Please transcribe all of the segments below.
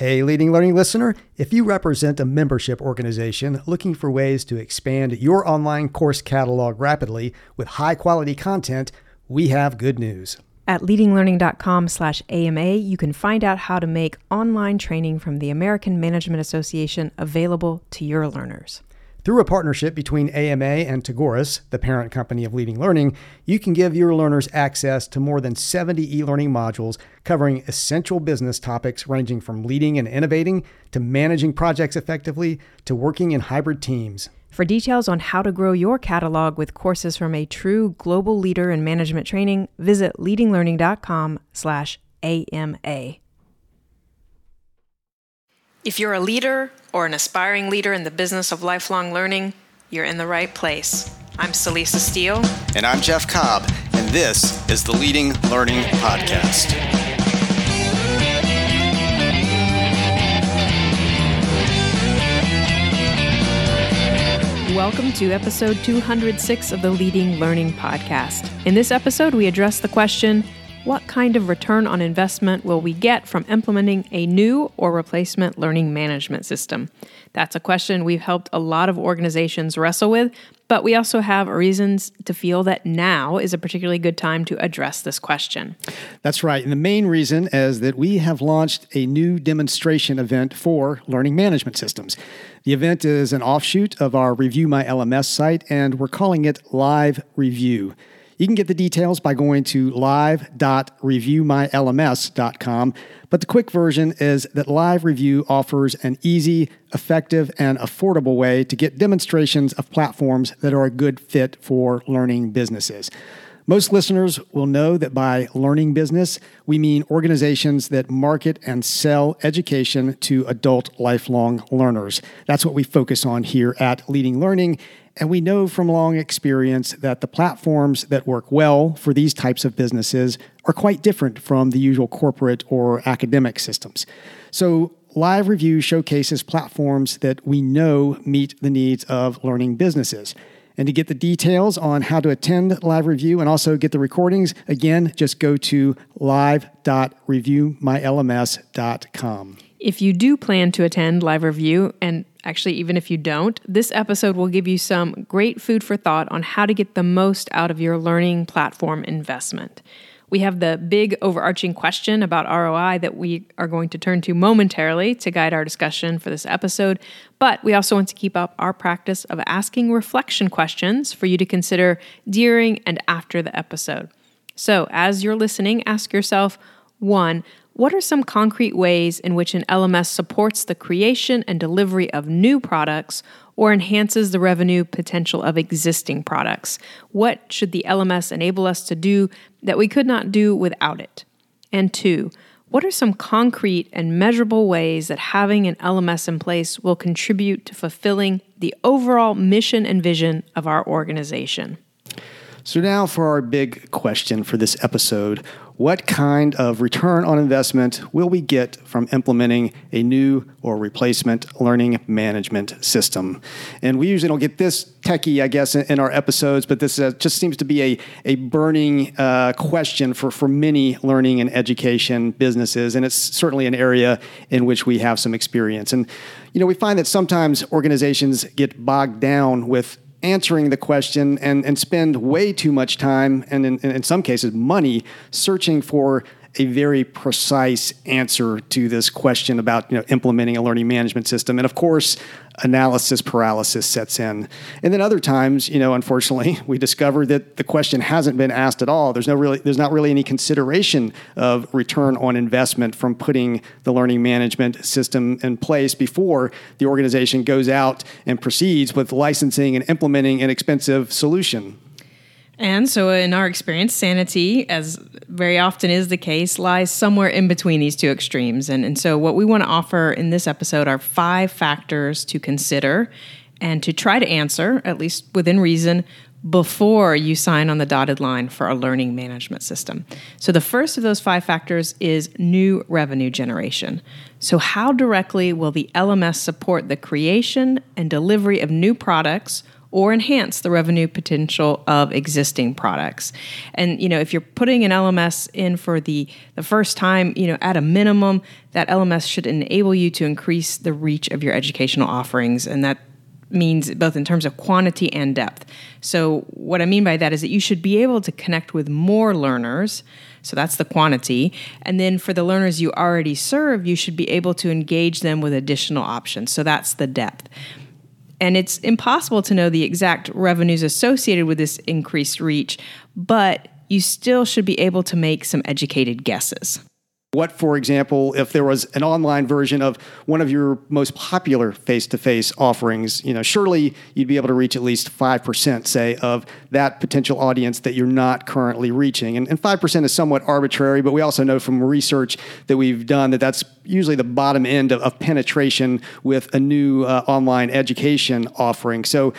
Hey, Leading Learning listener, if you represent a membership organization looking for ways to expand your online course catalog rapidly with high-quality content, we have good news. At leadinglearning.com/AMA, you can find out how to make online training from the American Management Association available to your learners. Through a partnership between AMA and Tagoras, the parent company of Leading Learning, you can give your learners access to more than 70 e-learning modules covering essential business topics ranging from leading and innovating to managing projects effectively to working in hybrid teams. For details on how to grow your catalog with courses from a true global leader in management training, visit leadinglearning.com/AMA. If you're a leader or an aspiring leader in the business of lifelong learning, you're in the right place. I'm Celisa Steele. And I'm Jeff Cobb, and this is the Leading Learning Podcast. Welcome to episode 206 of the Leading Learning Podcast. In this episode, we address the question, what kind of return on investment will we get from implementing a new or replacement learning management system? That's a question we've helped a lot of organizations wrestle with, but we also have reasons to feel that now is a particularly good time to address this question. That's right. And the main reason is that we have launched a new demonstration event for learning management systems. The event is an offshoot of our Review My LMS site, and we're calling it Live Review. You can get the details by going to live.reviewmylms.com, but the quick version is that Live Review offers an easy, effective, and affordable way to get demonstrations of platforms that are a good fit for learning businesses. Most listeners will know that by learning business, we mean organizations that market and sell education to adult lifelong learners. That's what we focus on here at Leading Learning. And we know from long experience that the platforms that work well for these types of businesses are quite different from the usual corporate or academic systems. So Live Review showcases platforms that we know meet the needs of learning businesses. And to get the details on how to attend Live Review and also get the recordings, again, just go to live.reviewmylms.com. If you do plan to attend Live Review, and actually even if you don't, this episode will give you some great food for thought on how to get the most out of your learning platform investment. We have the big overarching question about ROI that we are going to turn to momentarily to guide our discussion for this episode, but we also want to keep up our practice of asking reflection questions for you to consider during and after the episode. So as you're listening, ask yourself, 1, what are some concrete ways in which an LMS supports the creation and delivery of new products or enhances the revenue potential of existing products? What should the LMS enable us to do that we could not do without it? And 2, what are some concrete and measurable ways that having an LMS in place will contribute to fulfilling the overall mission and vision of our organization? So now for our big question for this episode, what kind of return on investment will we get from implementing a new or replacement learning management system? And we usually don't get this techie, I guess, in our episodes, but this just seems to be a burning question for many learning and education businesses, and it's certainly an area in which we have some experience. And, we find that sometimes organizations get bogged down with answering the question and spend way too much time and in some cases money searching for a very precise answer to this question about implementing a learning management system. And of course, analysis paralysis sets in. And then other times, unfortunately, we discover that the question hasn't been asked at all. There's not really any consideration of return on investment from putting the learning management system in place before the organization goes out and proceeds with licensing and implementing an expensive solution. And so in our experience, sanity, as very often is the case, lies somewhere in between these two extremes. And so what we want to offer in this episode are 5 factors to consider and to try to answer, at least within reason, before you sign on the dotted line for a learning management system. So the first of those 5 factors is new revenue generation. So how directly will the LMS support the creation and delivery of new products or enhance the revenue potential of existing products. And, if you're putting an LMS in for the first time, at a minimum, that LMS should enable you to increase the reach of your educational offerings. And that means both in terms of quantity and depth. So what I mean by that is that you should be able to connect with more learners. So that's the quantity. And then for the learners you already serve, you should be able to engage them with additional options. So that's the depth. And it's impossible to know the exact revenues associated with this increased reach, but you still should be able to make some educated guesses. What, for example, if there was an online version of one of your most popular face-to-face offerings, surely you'd be able to reach at least 5%, say, of that potential audience that you're not currently reaching. And 5% is somewhat arbitrary, but we also know from research that we've done that that's usually the bottom end of penetration with a new online education offering. So,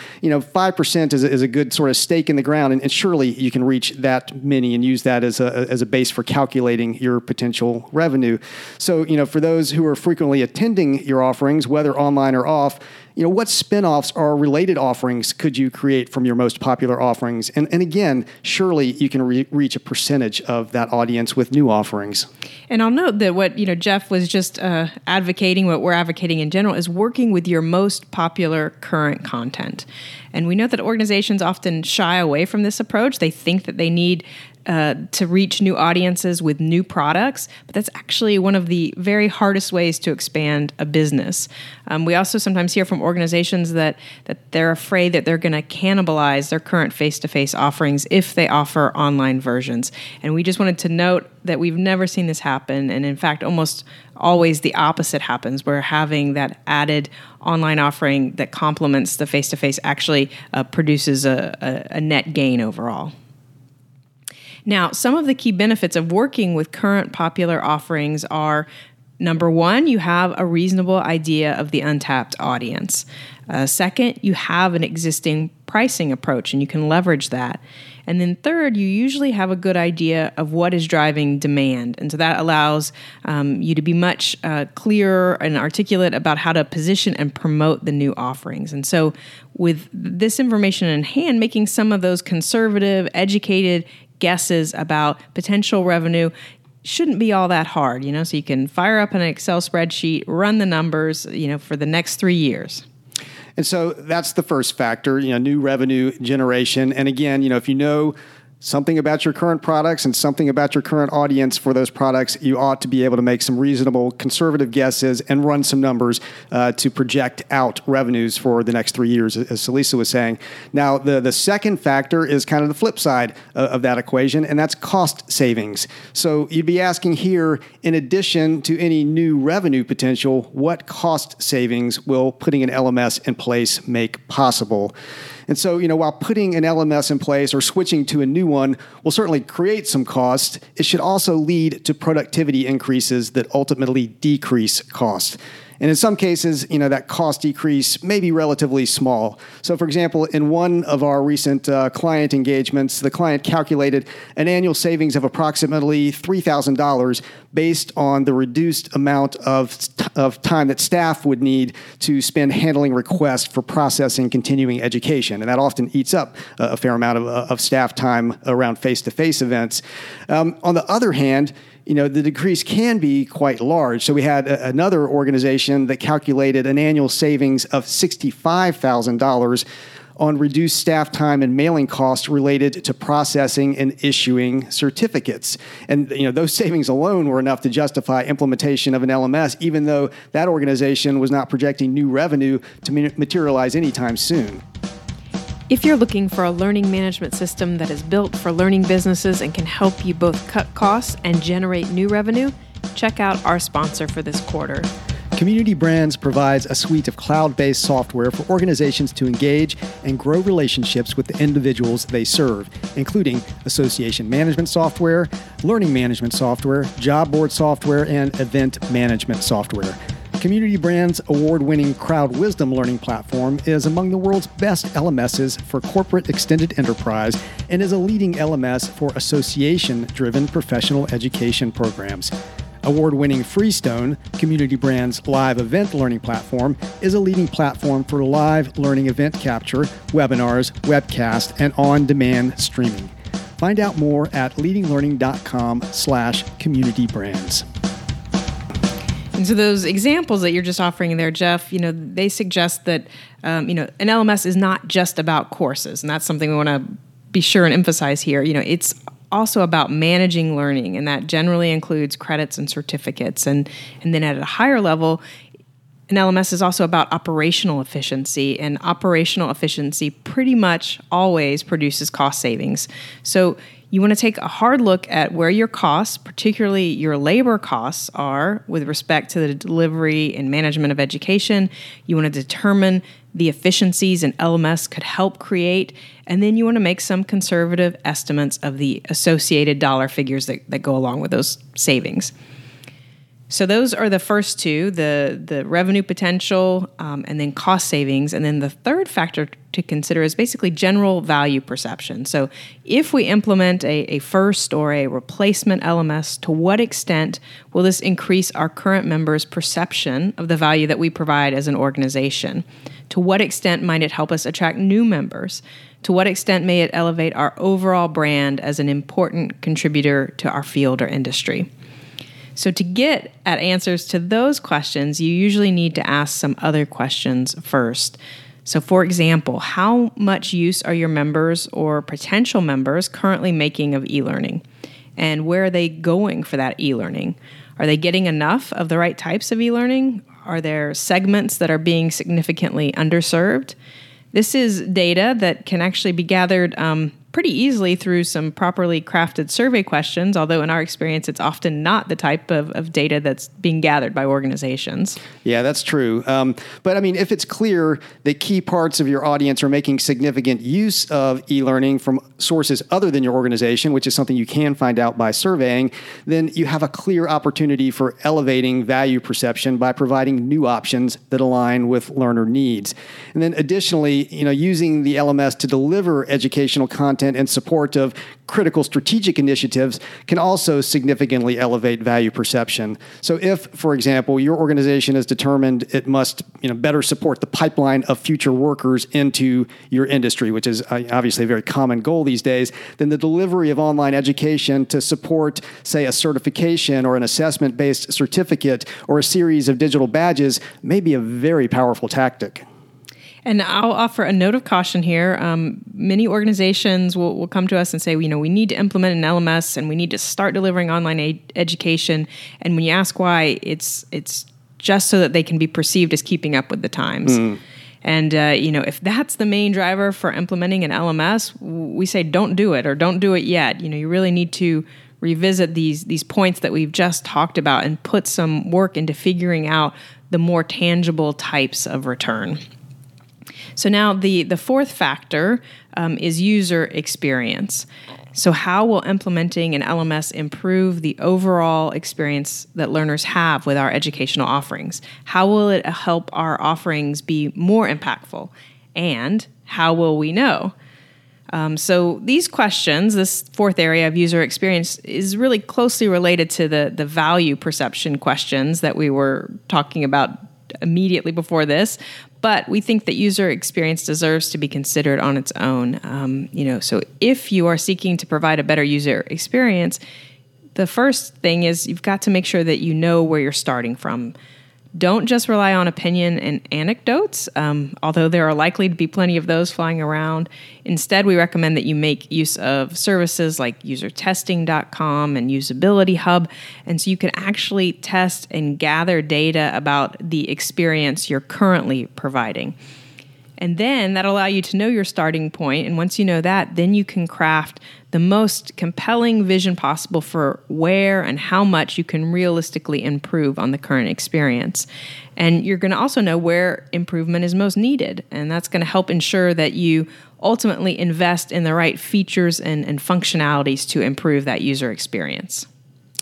5% is a good sort of stake in the ground, and surely you can reach that many and use that as a base for calculating your potential revenue. So, for those who are frequently attending your offerings, whether online or off, what spinoffs or related offerings could you create from your most popular offerings? And again, surely you can reach a percentage of that audience with new offerings. And I'll note that what Jeff was just advocating, what we're advocating in general, is working with your most popular current content. And we know that organizations often shy away from this approach. They think that they need to reach new audiences with new products, but that's actually one of the very hardest ways to expand a business. We also sometimes hear from organizations that they're afraid that they're going to cannibalize their current face-to-face offerings if they offer online versions. And we just wanted to note that we've never seen this happen, and in fact, almost always the opposite happens, where having that added online offering that complements the face-to-face actually produces a net gain overall. Now, some of the key benefits of working with current popular offerings are, number one, you have a reasonable idea of the untapped audience. Second, you have an existing pricing approach and you can leverage that. And then third, you usually have a good idea of what is driving demand. And so that allows you to be much clearer and articulate about how to position and promote the new offerings. And so with this information in hand, making some of those conservative, educated guesses about potential revenue shouldn't be all that hard, so you can fire up an Excel spreadsheet, run the numbers, for the next 3 years. And so that's the first factor, new revenue generation. And again, if you know something about your current products and something about your current audience for those products, you ought to be able to make some reasonable conservative guesses and run some numbers to project out revenues for the next 3 years, as Celisa was saying. Now, the second factor is kind of the flip side of that equation, and that's cost savings. So you'd be asking here, in addition to any new revenue potential, what cost savings will putting an LMS in place make possible? And so, while putting an LMS in place or switching to a new one will certainly create some cost, it should also lead to productivity increases that ultimately decrease cost. And in some cases, that cost decrease may be relatively small. So, for example, in one of our recent client engagements, the client calculated an annual savings of approximately $3,000 based on the reduced amount of time that staff would need to spend handling requests for processing continuing education. And that often eats up a fair amount of staff time around face-to-face events. On the other hand, the decrease can be quite large. So we had another organization that calculated an annual savings of $65,000 on reduced staff time and mailing costs related to processing and issuing certificates. And those savings alone were enough to justify implementation of an LMS, even though that organization was not projecting new revenue to materialize anytime soon. If you're looking for a learning management system that is built for learning businesses and can help you both cut costs and generate new revenue, check out our sponsor for this quarter. Community Brands provides a suite of cloud-based software for organizations to engage and grow relationships with the individuals they serve, including association management software, learning management software, job board software, and event management software. Community Brands' award-winning Crowd Wisdom learning platform is among the world's best LMSs for corporate extended enterprise and is a leading LMS for association-driven professional education programs. Award-winning Freestone, Community Brands' live event learning platform, is a leading platform for live learning event capture, webinars, webcasts, and on-demand streaming. Find out more at leadinglearning.com/communitybrands. And so those examples that you're just offering there, Jeff, they suggest that, an LMS is not just about courses. And that's something we want to be sure and emphasize here. It's also about managing learning, and that generally includes credits and certificates. And then at a higher level, an LMS is also about operational efficiency, and operational efficiency pretty much always produces cost savings. So you want to take a hard look at where your costs, particularly your labor costs, are with respect to the delivery and management of education. You want to determine the efficiencies an LMS could help create, and then you want to make some conservative estimates of the associated dollar figures that go along with those savings. So those are the first two, the revenue potential and then cost savings. And then the third factor to consider is basically general value perception. So if we implement a first or a replacement LMS, to what extent will this increase our current members' perception of the value that we provide as an organization? To what extent might it help us attract new members? To what extent may it elevate our overall brand as an important contributor to our field or industry? So to get at answers to those questions, you usually need to ask some other questions first. So for example, how much use are your members or potential members currently making of e-learning? And where are they going for that e-learning? Are they getting enough of the right types of e-learning? Are there segments that are being significantly underserved? This is data that can actually be gathered pretty easily through some properly crafted survey questions, although in our experience, it's often not the type of data that's being gathered by organizations. Yeah, that's true. But if it's clear that key parts of your audience are making significant use of e-learning from sources other than your organization, which is something you can find out by surveying, then you have a clear opportunity for elevating value perception by providing new options that align with learner needs. And then additionally, using the LMS to deliver educational content and support of critical strategic initiatives can also significantly elevate value perception. So if, for example, your organization has determined it must better support the pipeline of future workers into your industry, which is obviously a very common goal these days, then the delivery of online education to support, say, a certification or an assessment-based certificate or a series of digital badges may be a very powerful tactic. And I'll offer a note of caution here. Many organizations will come to us and say, we need to implement an LMS and we need to start delivering online education. And when you ask why, it's just so that they can be perceived as keeping up with the times. And, if that's the main driver for implementing an LMS, we say don't do it or don't do it yet. You really need to revisit these points that we've just talked about and put some work into figuring out the more tangible types of return. So now the fourth factor is user experience. So how will implementing an LMS improve the overall experience that learners have with our educational offerings? How will it help our offerings be more impactful? And how will we know? So these questions, this fourth area of user experience, is really closely related to the value perception questions that we were talking about immediately before this. But we think that user experience deserves to be considered on its own. So if you are seeking to provide a better user experience, the first thing is you've got to make sure that you know where you're starting from. Don't just rely on opinion and anecdotes, although there are likely to be plenty of those flying around. Instead, we recommend that you make use of services like usertesting.com and Usability Hub, and so you can actually test and gather data about the experience you're currently providing. And then that'll allow you to know your starting point. And once you know that, then you can craft the most compelling vision possible for where and how much you can realistically improve on the current experience. And you're going to also know where improvement is most needed. And that's going to help ensure that you ultimately invest in the right features and functionalities to improve that user experience.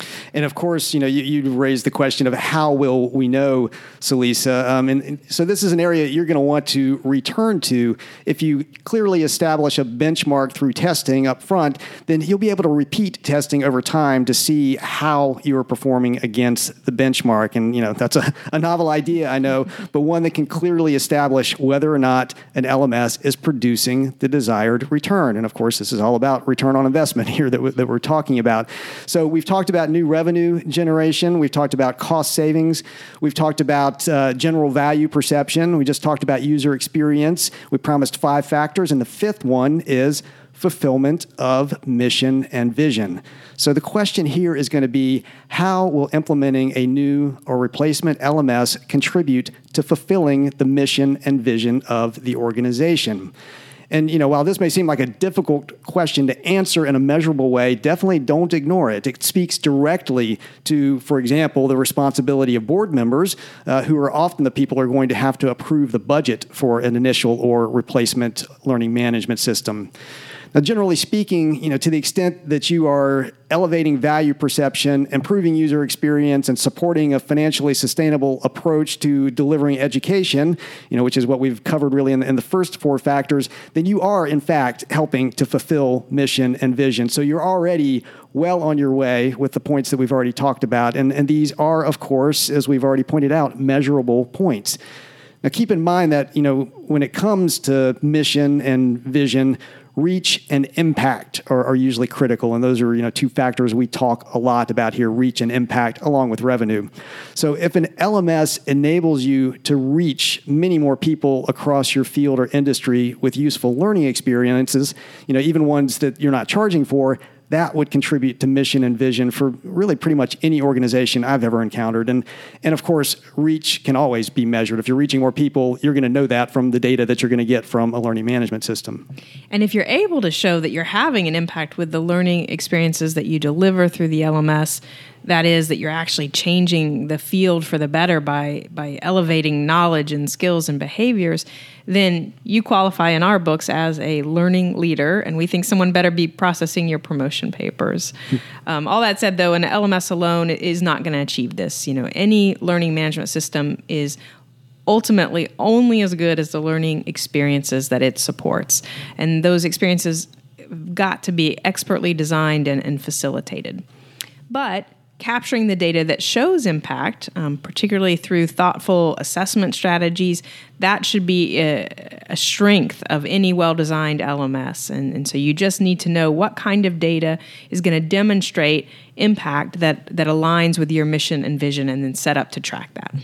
And of course, you raised the question of how will we know, Celisa? And so this is an area you're going to want to return to. If you clearly establish a benchmark through testing up front, then you'll be able to repeat testing over time to see how you are performing against the benchmark. And, that's a novel idea, I know, but one that can clearly establish whether or not an LMS is producing the desired return. And of course, this is all about return on investment here that we're talking about. So we've talked about new revenue generation. We've talked about cost savings. We've talked about general value perception. We just talked about user experience. We promised 5 factors. And the 5th one is fulfillment of mission and vision. So the question here is going to be, how will implementing a new or replacement LMS contribute to fulfilling the mission and vision of the organization? And, while this may seem like a difficult question to answer in a measurable way, definitely don't ignore it. It speaks directly to, for example, the responsibility of board members, who are often the people who are going to have to approve the budget for an initial or replacement learning management system. Now, generally speaking, to the extent that you are elevating value perception, improving user experience, and supporting a financially sustainable approach to delivering education, which is what we've covered really in the first 4 factors, then you are, in fact, helping to fulfill mission and vision. So you're already well on your way with the points that we've already talked about. And these are, of course, as we've already pointed out, measurable points. Now, keep in mind that, when it comes to mission and vision, reach and impact are usually critical. And those are, 2 factors we talk a lot about here, reach and impact, along with revenue. So if an LMS enables you to reach many more people across your field or industry with useful learning experiences, even ones that you're not charging for, that would contribute to mission and vision for really pretty much any organization I've ever encountered. And of course, reach can always be measured. If you're reaching more people, you're going to know that from the data that you're going to get from a learning management system. And if you're able to show that you're having an impact with the learning experiences that you deliver through the LMS, that is, that you're actually changing the field for the better by elevating knowledge and skills and behaviors, then you qualify in our books as a learning leader, and we think someone better be processing your promotion papers. All that said, though, an LMS alone is not going to achieve this. Any learning management system is ultimately only as good as the learning experiences that it supports, and those experiences got to be expertly designed and facilitated. But capturing the data that shows impact, particularly through thoughtful assessment strategies, that should be a strength of any well-designed LMS. And so you just need to know what kind of data is going to demonstrate impact that aligns with your mission and vision, and then set up to track that.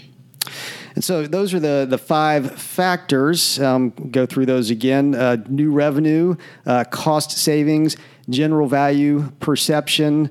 And so those are the 5 factors. Go through those again. New revenue, cost savings, general value perception,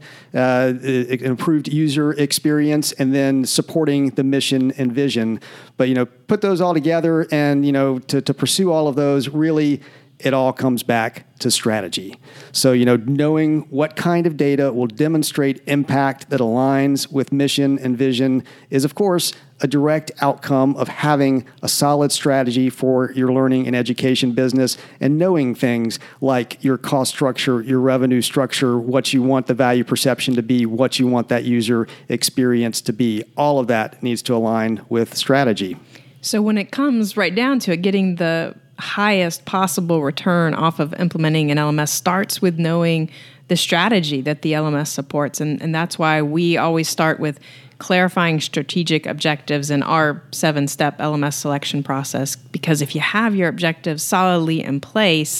improved user experience, and then supporting the mission and vision. But, put those all together and, to pursue all of those, really, it all comes back to strategy. So, knowing what kind of data will demonstrate impact that aligns with mission and vision is, of course, a direct outcome of having a solid strategy for your learning and education business, and knowing things like your cost structure, your revenue structure, what you want the value perception to be, what you want that user experience to be. All of that needs to align with strategy. So when it comes right down to it, getting the highest possible return off of implementing an LMS starts with knowing the strategy that the LMS supports. And that's why we always start with clarifying strategic objectives in our 7-step LMS selection process, because if you have your objectives solidly in place,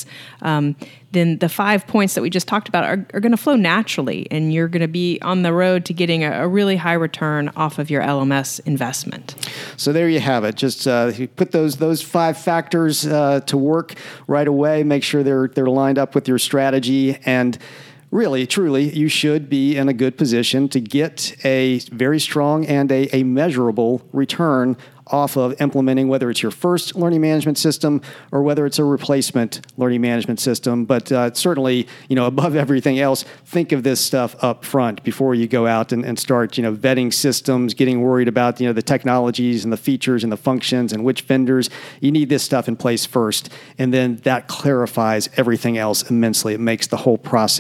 then the 5 points that we just talked about are going to flow naturally, and you're going to be on the road to getting a really high return off of your LMS investment. So there you have it. Just put those 5 factors to work right away. Make sure they're lined up with your strategy, and really, truly, you should be in a good position to get a very strong and a measurable return off of implementing, whether it's your first learning management system or whether it's a replacement learning management system. But certainly, above everything else, think of this stuff up front before you go out and start, vetting systems, getting worried about, the technologies and the features and the functions and which vendors. You need this stuff in place first, and then that clarifies everything else immensely. It makes the whole process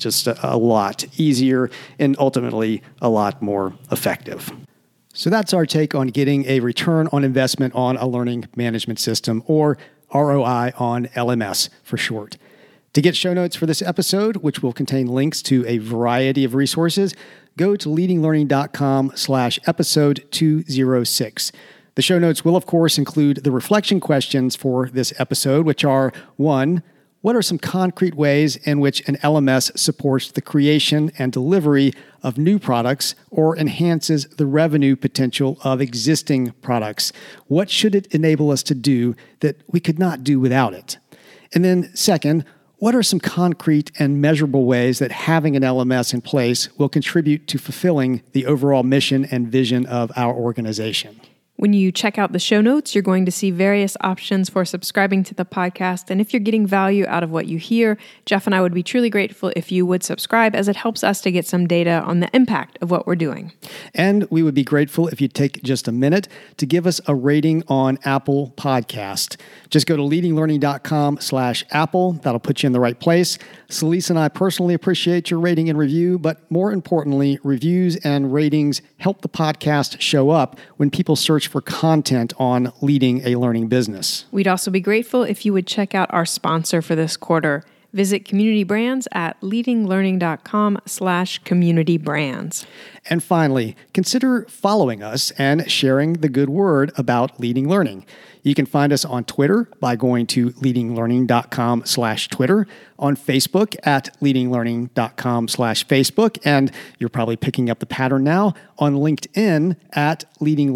just a lot easier and ultimately a lot more effective. So that's our take on getting a return on investment on a learning management system, or ROI on LMS for short. To get show notes for this episode, which will contain links to a variety of resources, go to leadinglearning.com/episode 206. The show notes will, of course, include the reflection questions for this episode, which are: 1, what are some concrete ways in which an LMS supports the creation and delivery of new products or enhances the revenue potential of existing products? What should it enable us to do that we could not do without it? And then 2nd, what are some concrete and measurable ways that having an LMS in place will contribute to fulfilling the overall mission and vision of our organization? When you check out the show notes, you're going to see various options for subscribing to the podcast. And if you're getting value out of what you hear, Jeff and I would be truly grateful if you would subscribe, as it helps us to get some data on the impact of what we're doing. And we would be grateful if you'd take just a minute to give us a rating on Apple Podcast. Just go to leadinglearning.com/Apple. That'll put you in the right place. Celise and I personally appreciate your rating and review, but more importantly, reviews and ratings help the podcast show up when people search for content on leading a learning business. We'd also be grateful if you would check out our sponsor for this quarter. Visit Community Brands at leadinglearning.com/community brands. And finally, consider following us and sharing the good word about Leading Learning. You can find us on Twitter by going to leadinglearning.com/Twitter, on Facebook at leadinglearning.com/Facebook, and you're probably picking up the pattern now, on LinkedIn at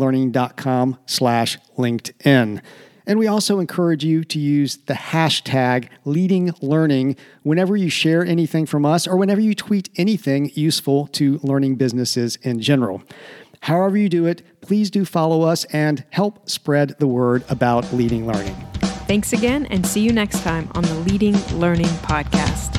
leadinglearning.com/LinkedIn. And we also encourage you to use the hashtag #LeadingLearning whenever you share anything from us or whenever you tweet anything useful to learning businesses in general. However you do it, please do follow us and help spread the word about Leading Learning. Thanks again, and see you next time on the Leading Learning Podcast.